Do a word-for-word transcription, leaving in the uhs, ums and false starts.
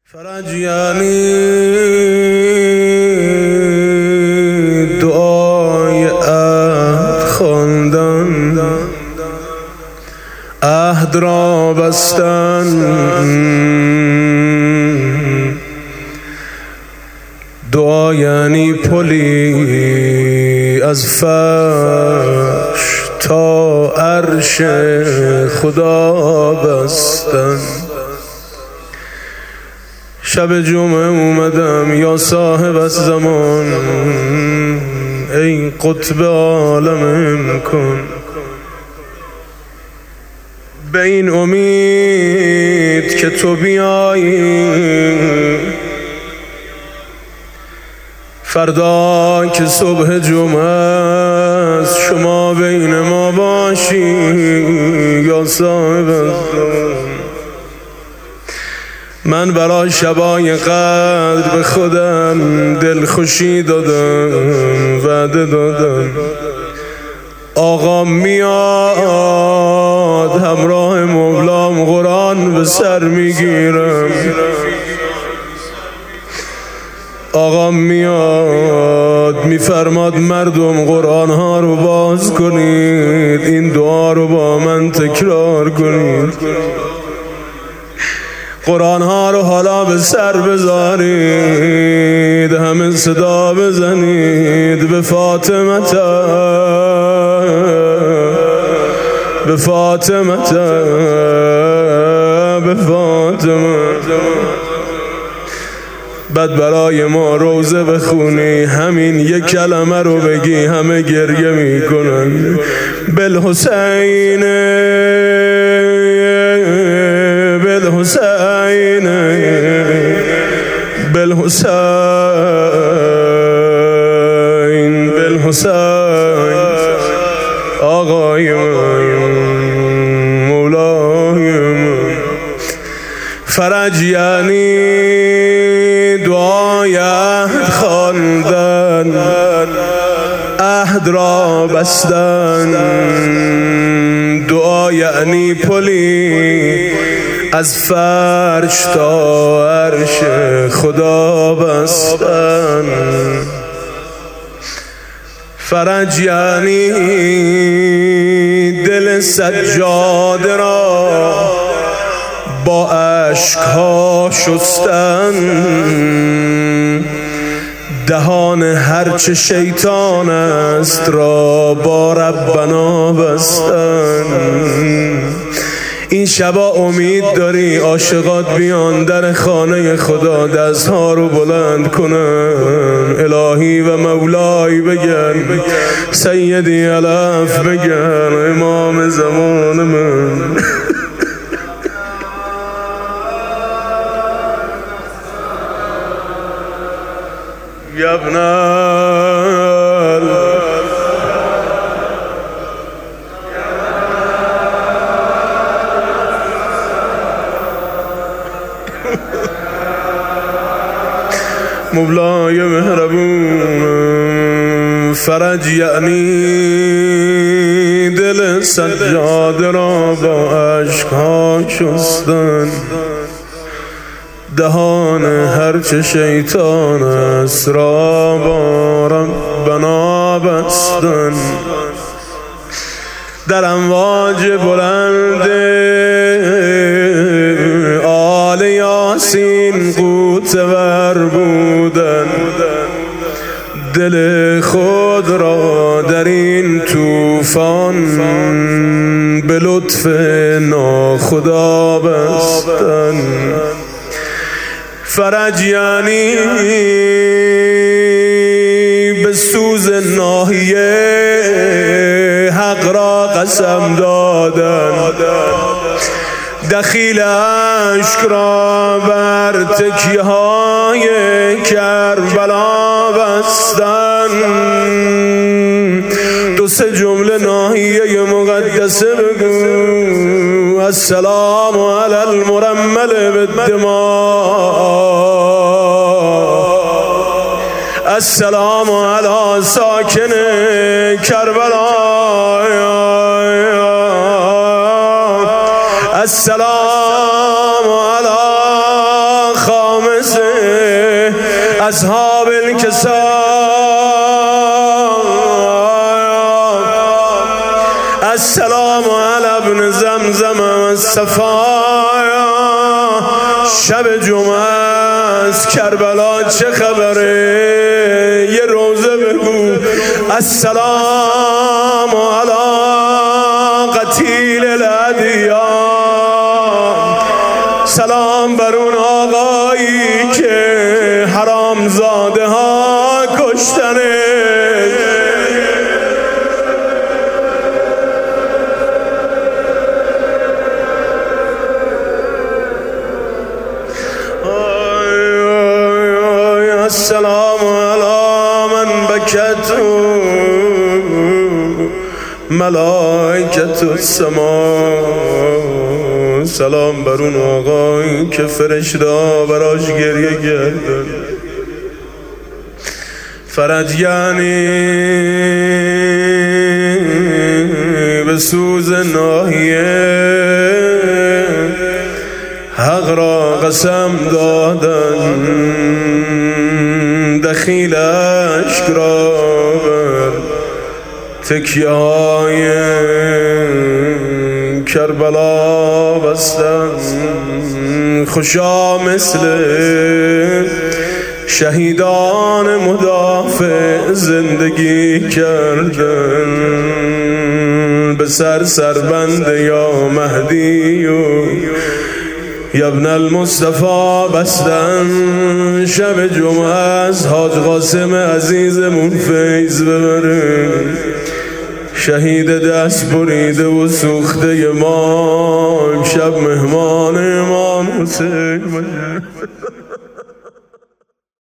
فرج یعنی دعای عهد خواندن، عهد را بستن، دعا یعنی پلی از فرش تا عرش خدا بستن. شب جمعه اومدم یا صاحب از زمان، ای قطب عالم امکان، به این امید که تو بیایی فردا که صبح جمعه است شما بین ما باشی یا صاحب از زمان. من برای شبای قدر به خودم دل خوشی دادم، وعده دادم آقا میاد همراه مولام قرآن به سر میگیرم، آقا میاد میفرماد مردم قرآن ها رو باز کنید، این دعا رو با من تکرار کنید، قرآن ها رو حالا به سر بذارید، همه صدا بزنید به فاطمه به فاطمه به فاطمه. بعد برای ما روزه بخونی، همین یک کلمه رو بگی همه گریه میکنن. بالحسین بالحسین بالحسین بالحسین آقای من مولای من. فرج یعنی دعای عهد خواندن، عهد را بستن، دعا یعنی پلی از فرش تا عرش خدا بستن. فرج یعنی دل سجاده را با اشکها شستن، دهان هرچه شیطان است را با ربنا بستن. این شبا امید داری عاشقات بیان در خانه خدا دستها رو بلند کنن، الهی و مولای بگن، سیدی علف بگن، امام زمان من. یبنال مولای مهربون. فرج یعنی دل سجاده را با اشکها شستن، دهان هرچه شیطان است را با ربنا بستن. در امواج بلند آل یاسین غوطه‌ور بودن، دل خود را در این طوفان به لطف ناخدا بستن. فرج یعنی به سوز ناحیه حق را قسم دادن، دخیل اشک را بر تکیه های کربلا بستن. دو سه جمله ناحیه مقدسه بگو، السلام علی المرمل بالدماء، السلام علی ساکن کربلا، السلام علی خان مثل اصحاب الکسا السلام علی ابن زمزم و صفایا شب جمعه از کربلا چه خبره یه روزه بگو السلام علی قتیل الادیان سلام بر اون آقایی که حرام زاده ها کشتنه السلام علی من بکت ملائکت السما سلام بر اون آقایی که فرشته براش گریه کردن فرج یعنی به سوز ناحیه حق را قسم دادن دخیل اشک را بر تکیه های کربلا بستن خوشا مثل شهیدان مدافع زندگی کردن به سر سربند یا مهدی و یا ابن المصطفى بستن شب جمعه از حاج قاسم عزیزمون فیض ببره شهید دست بریده و سوخته ما شب مهمان امام حسین باشه